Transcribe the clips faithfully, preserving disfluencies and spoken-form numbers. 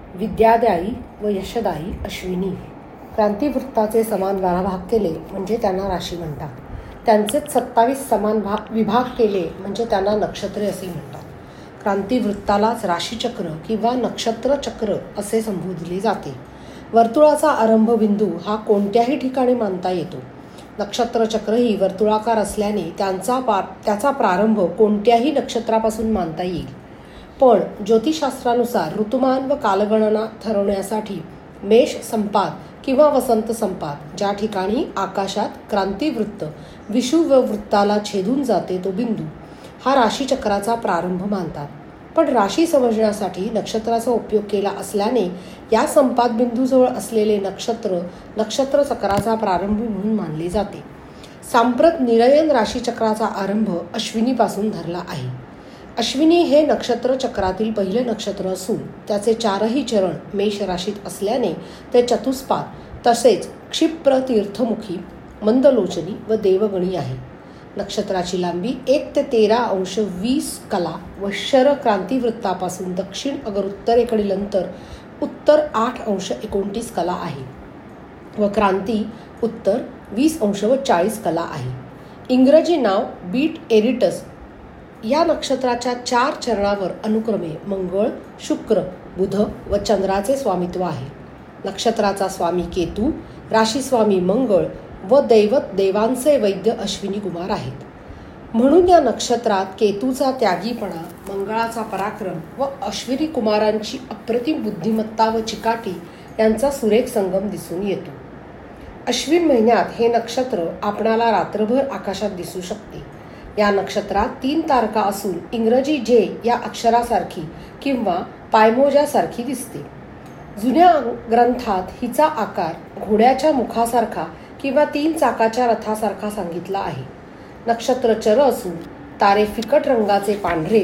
विद्यादायी व यशदायी अश्विनी. क्रांतिवृत्ताचे समान बारा भाग केले म्हणजे त्यांना राशी म्हणतात. त्यांचेच सत्तावीस समान भाग विभाग केले म्हणजे त्यांना नक्षत्रे असे म्हणतात. क्रांतिवृत्तालाच राशीचक्र किंवा नक्षत्रचक्र असे संबोधले जाते. वर्तुळाचा आरंभ बिंदू हा कोणत्याही ठिकाणी मानता येतो. नक्षत्रचक्र ही वर्तुळाकार असल्याने त्यांचा पा त्याचा प्रारंभ कोणत्याही नक्षत्रापासून मानता येईल. पण ज्योतिषशास्त्रानुसार ऋतुमान व कालगणना ठरवण्यासाठी मेष संपात किंवा वसंत संपात ज्या ठिकाणी आकाशात क्रांतिवृत्त विषुव वृत्ताला छेदून जाते तो बिंदू हा राशीचक्राचा प्रारंभ मानतात. पण राशी समजण्यासाठी नक्षत्राचा उपयोग केला असल्याने या संपात बिंदूजवळ असलेले नक्षत्र नक्षत्र चक्राचा प्रारंभ म्हणून मानले जाते. सांप्रत निरयन राशीचक्राचा आरंभ अश्विनीपासून धरला आहे. अश्विनी हे नक्षत्र चक्रातील पहिले नक्षत्र असून त्याचे चारही चरण मेष राशीत असल्याने ते चतुष्पाद तसेच क्षिप्र तीर्थमुखी मंदलोचनी व देवगणी आहे. नक्षत्राची लांबी एक ते तेरा अंश वीस कला व शर क्रांतिवृत्तापासून दक्षिण अगरोत्तरेकडील अंतर उत्तर आठ अंश एकोणतीस कला आहे व क्रांती उत्तर वीस अंश व चाळीस कला आहे. इंग्रजी नाव बीट एरिटस या नक्षत्राच्या चार चरणावर अनुक्रमे मंगळ, शुक्र, बुध व चंद्राचे स्वामित्व आहे. नक्षत्राचा स्वामी केतू, राशीस्वामी मंगळ व दैवत देवांचे वैद्य अश्विनी कुमार आहेत. म्हणून या नक्षत्रात केतूचा त्यागीपणा, मंगळाचा पराक्रम व अश्विनी कुमारांची अप्रतिम बुद्धिमत्ता व चिकाटी यांचा सुरेख संगम दिसून येतो. अश्विन महिन्यात हे नक्षत्र आपणाला रात्रभर आकाशात दिसू शकते. या नक्षत्रात तीन तारका असून इंग्रजी जे या अक्षरासारखी किंवा पायमोजासारखी दिसते. जुन्या ग्रंथात हिचा आकार घोड्याच्या मुखासारखा किंवा तीन चाकाच्या रथासारखा सांगितला आहे. नक्षत्र चर असून तारे फिकट रंगाचे पांढरे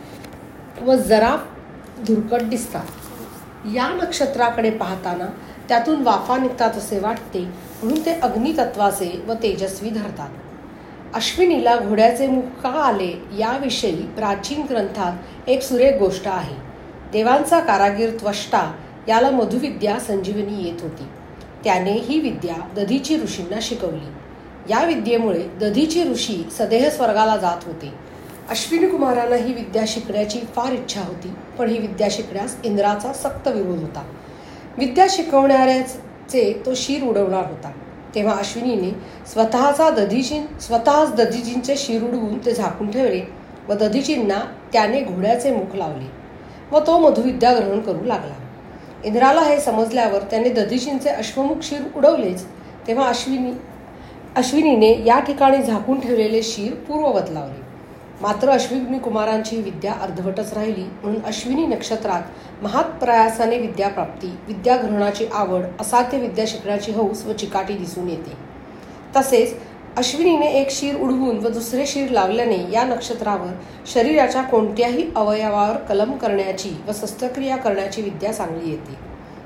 व जरा धुरकट दिसतात. या नक्षत्राकडे पाहताना त्यातून वाफा निघतात असे वाटते म्हणून ते अग्नितत्वाचे व तेजस्वी धरतात. अश्विनीला घोड्याचे मुख का आले याविषयी प्राचीन ग्रंथात एक सुरेख गोष्ट आहे. देवांचा कारागीर त्वष्टा याला मधुविद्या संजीवनी येत होती. त्याने ही विद्या दधीची ऋषींना शिकवली. या विद्येमुळे दधीची ऋषी सदेह स्वर्गाला जात होते. अश्विनी कुमारांना ही विद्या शिकण्याची फार इच्छा होती, पण ही विद्या शिकण्यास इंद्राचा सक्त विरोध होता. विद्या शिकवणाऱ्याचे तो शिर उडवणार होता. तेव्हा अश्विनीने स्वतःचा दधीची स्वतःच दधीजींचे शिर उडवून ते झाकून ठेवले व दधीजींना त्याने घोड्याचे मुख लावले व तो मधुविद्या ग्रहण करू लागला. इंद्राला हे समजल्यावर त्याने दधीजींचे अश्वमुख शिर उडवलेच. तेव्हा अश्विनी अश्विनीने या ठिकाणी झाकून ठेवलेले शिर पूर्ववत लावले. मात्र अश्विनी कुमारांची विद्या अर्धवटच राहिली. म्हणून अश्विनी नक्षत्रात महाप्रयासाने विद्याप्राप्ती, विद्याग्रहणाची आवड, असाध्य विद्या शिकण्याची हौस व चिकाटी दिसून येते. तसेच अश्विनीने एक शिर उडवून व दुसरे शिर लावल्याने या नक्षत्रावर शरीराच्या कोणत्याही अवयवावर कलम करण्याची व शस्त्रक्रिया करण्याची विद्या चांगली येते.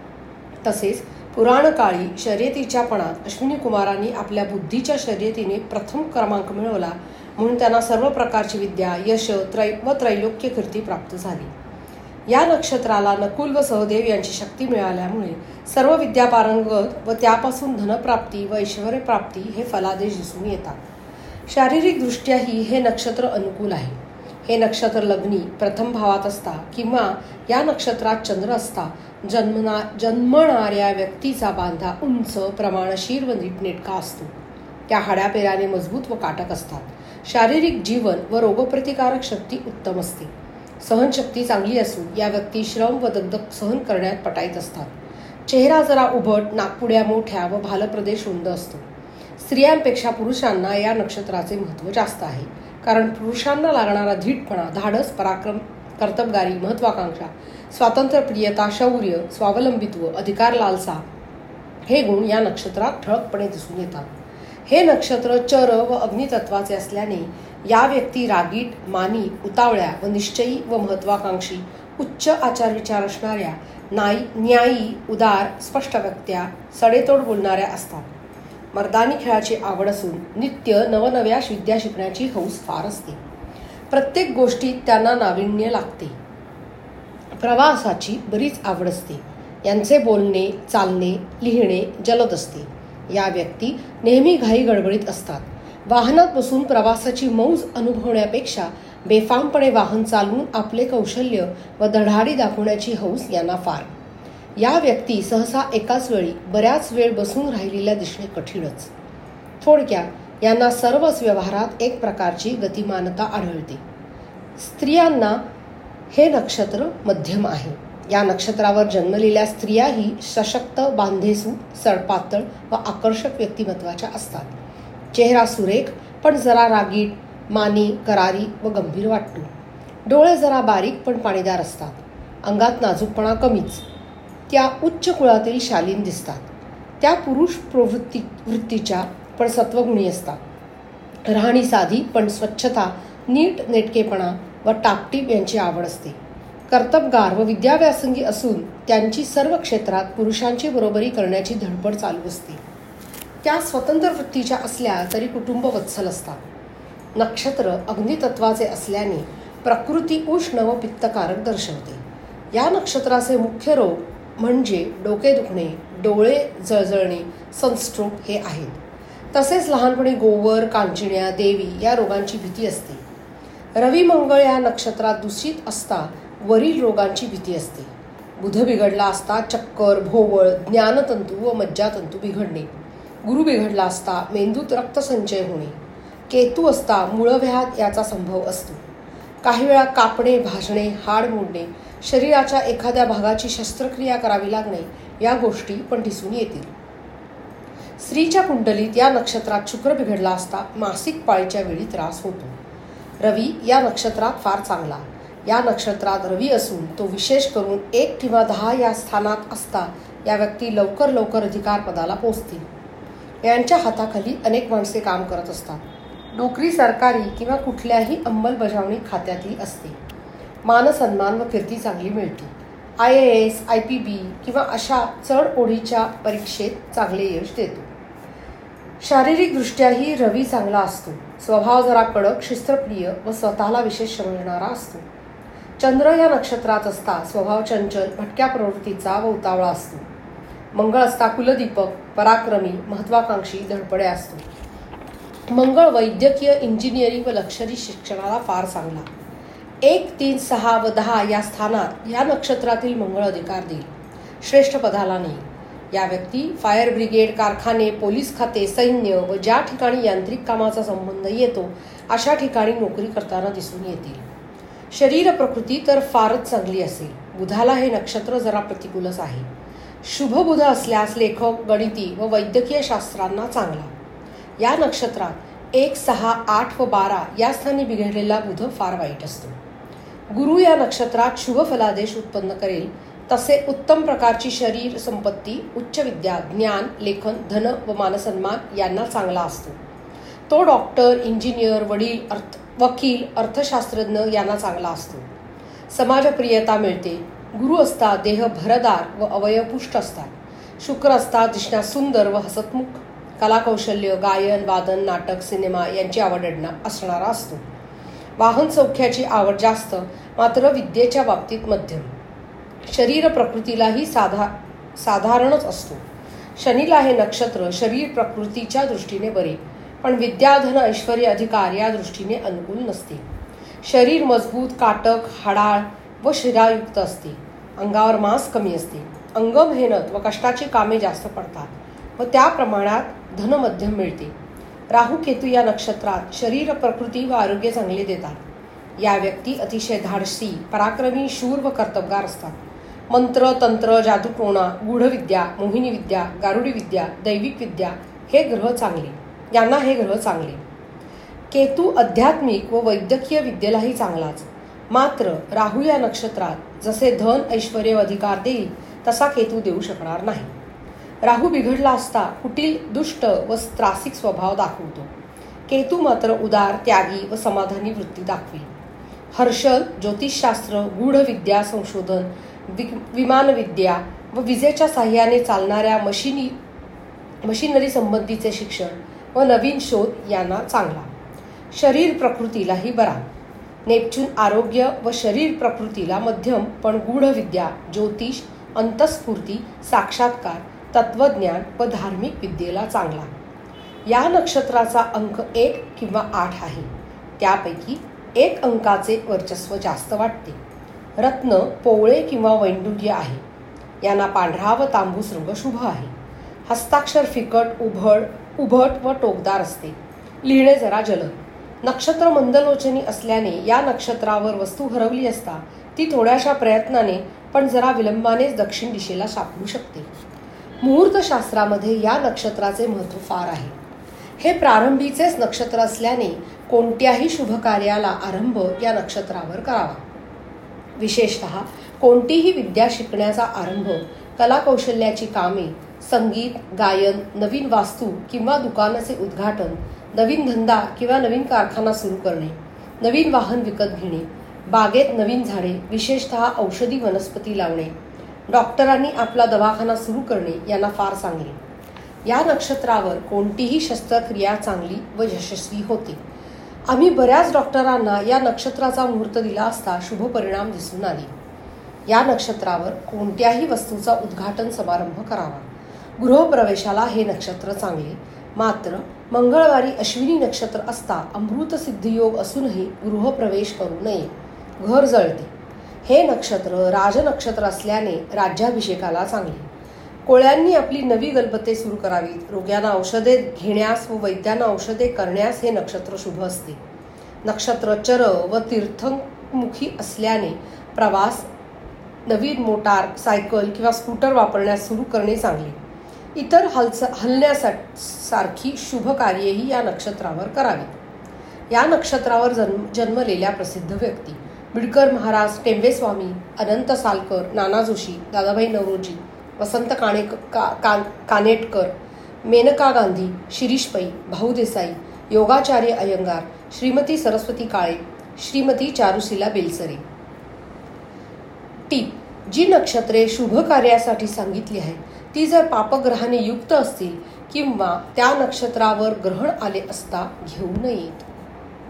तसेच पुराणकाळी शर्यतीच्या पणात अश्विनी कुमारांनी आपल्या बुद्धीच्या शर्यतीने प्रथम क्रमांक मिळवला म्हणून त्यांना सर्व प्रकारची विद्या, यश त्रै व त्रैलोक्य कीर्ती प्राप्त झाली. या नक्षत्राला नकुल व सहदेव यांची शक्ती मिळाल्यामुळे सर्व विद्या पारंगत व त्यापासून धनप्राप्ती व ऐश्वर्यप्राप्ती हे फलादेश दिसून येतात. शारीरिकदृष्ट्याही हे नक्षत्र अनुकूल आहे. हे नक्षत्र लग्नी प्रथम भावात असता किंवा या नक्षत्रात चंद्र असता जन्मना जन्मणाऱ्या व्यक्तीचा बांधा उंच, प्रमाणशीर व नीटनेटका असतो. त्या हाड्यापेराने मजबूत व काटक असतात. शारीरिक जीवन व रोगप्रतिकारक शक्ती उत्तम असते. सहनशक्ती चांगली असून या व्यक्ती श्रम व दगदग सहन करण्यात पटाईत असतात. चेहरा जरा उभट, नाकपुड्या मोठ्या व भालप्रदेश रुंद असतो. स्त्रियांपेक्षा पुरुषांना या नक्षत्राचे महत्त्व जास्त आहे. कारण पुरुषांना लागणारा धीटपणा, धाडस, पराक्रम, कर्तबगारी, महत्वाकांक्षा, स्वातंत्र्यप्रियता, शौर्य, स्वावलंबित्व, अधिकार लालसा हे गुण या नक्षत्रात ठळकपणे दिसून येतात. हे नक्षत्र चर व अग्नितत्वाचे असल्याने या व्यक्ती रागीट, मानी, उतावळ्या व निश्चयी व महत्वाकांक्षी, उच्च आचार विचार असणाऱ्या, नाई न्यायी, उदार, स्पष्ट व्यक्त्या, सडेतोड बोलणाऱ्या असतात. मर्दानी खेळाची आवड असून नित्य नवनव्या विद्या शिकण्याची हौस फार असते. प्रत्येक गोष्टीत त्यांना नाविन्य लागते. प्रवासाची बरीच आवड असते. यांचे बोलणे, चालणे, लिहिणे जलद असते. या व्यक्ती नेहमी घाई गडबडीत असतात. वाहनात बसून प्रवासाची मौज अनुभवण्यापेक्षा बेफामपणे वाहन चालवून आपले कौशल्य व धडाडी दाखवण्याची हौस यांना फार. या व्यक्ती सहसा एकाच वेळी बऱ्याच वेळ बसून राहिलेल्या दिसणे कठीणच. थोडक्यात यांना सर्वच व्यवहारात एक प्रकारची गतिमानता आढळते. स्त्रियांना हे नक्षत्र मध्यम आहे. या नक्षत्रावर जन्मलेल्या स्त्रियाही सशक्त, बांधेसूद, सडपातळ व आकर्षक व्यक्तिमत्वाच्या असतात. चेहरा सुरेख पण जरा रागीट, मानी, करारी व गंभीर वाटतो. डोळे जरा बारीक पण पाणीदार असतात. अंगात नाजूकपणा कमीच. त्या उच्च कुळातील शालीन दिसतात. त्या पुरुष प्रवृत्ती वृत्तीच्या पण सत्वगुणी असतात. राहणी साधी पण स्वच्छता, नीट नेटकेपणा व टापटीप यांची आवड असते. कर्तबगार व विद्याव्यासंगी असून त्यांची सर्व क्षेत्रात पुरुषांची बरोबरी करण्याची धडपड चालू असते. त्या स्वतंत्र वृत्तीच्या असल्या तरी कुटुंब वत्सल असतात. नक्षत्र अग्नितत्वाचे असल्याने प्रकृती उष्ण व पित्तकारक दर्शवते. या नक्षत्राचे मुख्य रोग म्हणजे डोके दुखणे, डोळे जळजळणे, सनस्ट्रोक हे आहेत. तसेच लहानपणी गोवर, कांचिण्या, देवी या रोगांची भीती असते. रवी मंगळ या नक्षत्रात दूषित असता वरील रोगांची भीती असते. बुध बिघडला असता चक्कर, भोवळ, ज्ञानतंतू व मज्जातंतू बिघडणे. गुरु बिघडला असता मेंदूत रक्तसंचय होणे. केतू असता मूळव्याध याचा संभव असतो. काही वेळा कापणे, भाजणे, हाड मोडणे, शरीराच्या एखाद्या भागाची शस्त्रक्रिया करावी लागणे या गोष्टी पण दिसून येतील. स्त्रीच्या कुंडलीत या नक्षत्रात शुक्र बिघडला असता मासिक पाळीच्या वेळी त्रास होतो. रवी या नक्षत्रात फार चांगला. या नक्षत्रात रवी असून तो विशेष करून एक किंवा दहा या स्थानात असता या व्यक्ती लवकर लवकर अधिकार पदाला पोहोचतील. यांच्या हाताखाली अनेक माणसे काम करत असतात. नोकरी सरकारी किंवा कुठल्याही अंमलबजावणी खात्यातली असते. मानसन्मान व कीर्ती चांगली मिळते. I A S, I P B किंवा अशा चढ ओढीच्या परीक्षेत चांगले यश देतो. शारीरिकदृष्ट्याही रवी चांगला असतो. स्वभाव जरा कडक, शिस्तप्रिय व स्वतःला विशेष समजणारा असतो. चंद्र या नक्षत्रात असता स्वभाव चंचल, भटक्या प्रवृत्तीचा व उतावळा असतो. मंगळ असता कुलदीपक, पराक्रमी, महत्वाकांक्षी, धडपड्या असतो. मंगळ वैद्यकीय, इंजिनिअरिंग व लष्करी शिक्षणाला फार चांगला. एक, तीन, सहा व दहा या स्थानात या नक्षत्रातील मंगळ अधिकार देईल. श्रेष्ठ पदाला नाही. या व्यक्ती फायर ब्रिगेड, कारखाने, पोलीस खाते, सैन्य व ज्या ठिकाणी यांत्रिक कामाचा संबंध येतो अशा ठिकाणी नोकरी करताना दिसून येतील. शरीर प्रकृती तर फारच चांगली असेल. बुधाला हे नक्षत्र जरा प्रतिकूलच आहे. शुभ बुध असल्यास लेखक, गणिती व वैद्यकीय शास्त्रांना चांगला. या नक्षत्रात एक, सहा, आठ व बारा या स्थानी बिघडलेला बुध फार वाईट असतो. गुरु या नक्षत्रात शुभ फलादेश उत्पन्न करेल. तसे उत्तम प्रकारची शरीर संपत्ती, उच्च विद्या, ज्ञान, लेखन, धन व मानसन्मान यांना चांगला असतो. तो डॉक्टर, इंजिनियर, वडील, अर्थ वकील, अर्थशास्त्रज्ञ यांना चांगला असतो. समाजप्रियता मिळते. गुरु असता देह भरदार व अवयवपुष्ट असतात. शुक्र असता दिसण्यात सुंदर व हसतमुख. कलाकौशल्य, गायन, वादन, नाटक, सिनेमा यांची आवड असणारा असतो. वाहन सौख्याची आवड जास्त, मात्र विद्येच्या बाबतीत मध्यम. शरीर प्रकृतीलाही साधा साधारणच असतो. शनीला हे नक्षत्र शरीर प्रकृतीच्या दृष्टीने बरे, पण विद्या, धन, ऐश्वर्य, अधिकार या दृष्टीने अनुकूल नसते. शरीर मजबूत, काटक, हाडाळ व शिरायुक्त असते. अंगावर मांस कमी असते. अंग मेहनत व कष्टाची कामे जास्त पडतात व त्या प्रमाणात धन मध्यम मिळते. राहू केतू या नक्षत्रात शरीर प्रकृती व आरोग्य चांगले देतात. या व्यक्ती अतिशय धाडसी, पराक्रमी, शूर व कर्तबगार असतात. मंत्र, तंत्र, जादूटोणा, गूढविद्या, मोहिनी विद्या, गारुडी विद्या, दैविक विद्या हे ग्रह चांगले यांना हे ग्रह चांगले. केतू आध्यात्मिक व वैद्यकीय विद्येलाही चांगलाच. मात्र राहू या नक्षत्रात जसे धन, ऐश्वर्य व अधिकार देईल तसा केतू देऊ शकणार नाही. राहू बिघडला असता कुटील, दुष्ट व त्रासिक स्वभाव दाखवतो. केतू मात्र उदार, त्यागी व समाधानी वृत्ती दाखवी. हर्षल, ज्योतिषशास्त्र, गूढविद्या संशोधन, वि विमानविद्या व विजेच्या साह्याने चालणाऱ्या मशिनी मशिनरी संबंधीचे शिक्षण व नवीन शोध यांना चांगला. शरीर प्रकृतीलाही बरा. नेपच्यून आरोग्य व शरीर प्रकृतीला मध्यम पण गूढ विद्या, ज्योतिष, अंतस्फूर्ती, साक्षात्कार, तत्वज्ञान व धार्मिक विद्येला चांगला. या नक्षत्राचा अंक एक किंवा आठ आहे. त्यापैकी एक अंकाचे वर्चस्व जास्त वाटते. रत्न पोवळे किंवा वैंडूर्य आहे. यांना पांढरा व तांबूस रंग शुभ आहे. हस्ताक्षर फिकट, उभड उभट व टोकदार असते. लिहिणे जरा जलद. नक्षत्र मंदलोचनी असल्याने या नक्षत्रावर वस्तू हरवली असता ती थोड्याशा प्रयत्नाने पण जरा विलंबानेच दक्षिण दिशेला सापडू शकते. मुहूर्तशास्त्रामध्ये या नक्षत्राचे महत्त्व फार आहे. हे प्रारंभीचेच नक्षत्र असल्याने कोणत्याही शुभ कार्याला आरंभ या नक्षत्रावर करावा. विशेषतः कोणतीही विद्या शिकण्याचा आरंभ, कलाकौशल्याची कामे, संगीत, गायन, नवीन वास्तू किंवा दुकानाचे उद्घाटन, नवीन धंदा किंवा नवीन कारखाना सुरू करणे, नवीन वाहन विकत घेणे, बागेत नवीन झाडे, विशेषतः औषधी वनस्पती लावणे, डॉक्टरांनी आपला दवाखाना सुरू करणे यांना फार चांगले. या नक्षत्रावर कोणतीही शस्त्रक्रिया चांगली व यशस्वी होते. आम्ही बऱ्याच डॉक्टरांना या नक्षत्राचा मुहूर्त दिला असता शुभ परिणाम दिसून आले. या नक्षत्रावर कोणत्याही वस्तूचा उद्घाटन समारंभ करावा. गृहप्रवेशाला हे नक्षत्र चांगले. मात्र मंगळवारी अश्विनी नक्षत्र असता अमृत सिद्धियोग असूनही गृहप्रवेश करू नये. घर जळते. हे नक्षत्र राजनक्षत्र असल्याने राज्याभिषेकाला चांगले. कोळ्यांनी आपली नवी गलबते सुरू करावीत. रोग्यांना औषधे घेण्यास व वैद्यांना औषधे करण्यास हे नक्षत्र शुभ असते. नक्षत्र चर व तीर्थमुखी असल्याने प्रवास, नवीन मोटार, सायकल किंवा स्कूटर वापरण्यास सुरू करणे चांगले. इतर हलच हलण्यासाठी सारखी शुभ कार्येही या नक्षत्रावर करावीत. या नक्षत्रावर जन्म जन्मलेल्या प्रसिद्ध व्यक्ती: बिडकर महाराज, टेंबेस्वामी, अनंत सालकर, नाना जोशी, दादाभाई नवरोजी, वसंत काणे का, का कानेटकर, मेनका गांधी, शिरीष पै, भाऊ देसाई, योगाचार्य अयंगार, श्रीमती सरस्वती काळे, श्रीमती चारुशिला बेलसरे. टीप: जी नक्षत्रे शुभ कार्यासाठी सांगितली आहेत ती जर पापग्रहाने युक्त असतील किंवा त्या नक्षत्रावर ग्रहण आले असता घेऊ नयेत.